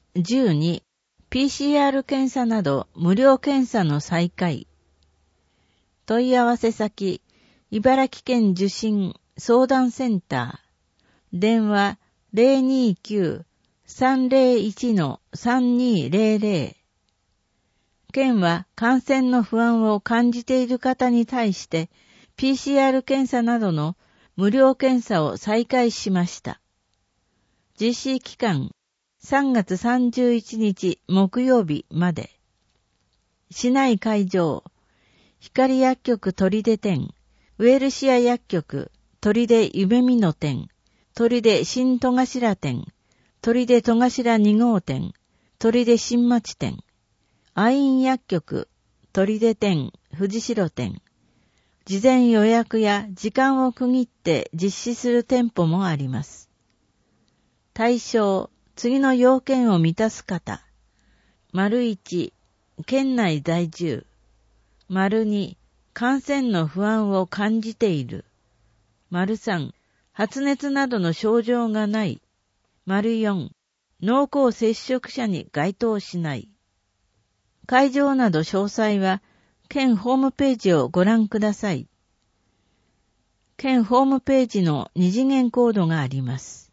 12、PCR 検査など無料検査の再開。問い合わせ先、茨城県受診相談センター。電話 029-301-3200。県は感染の不安を感じている方に対して PCR 検査などの無料検査を再開しました。実施期間3月31日木曜日まで。市内会場、光薬局取手店、ウェルシア薬局、取手夢見野店、取手新戸頭店、取手戸頭2号店、取手新町店、愛院薬局、取手店、藤代店、事前予約や時間を区切って実施する店舗もあります。対象、次の要件を満たす方。1、県内在住。2、感染の不安を感じている。3、発熱などの症状がない。4、濃厚接触者に該当しない。会場など詳細は、県ホームページをご覧ください。県ホームページの二次元コードがあります。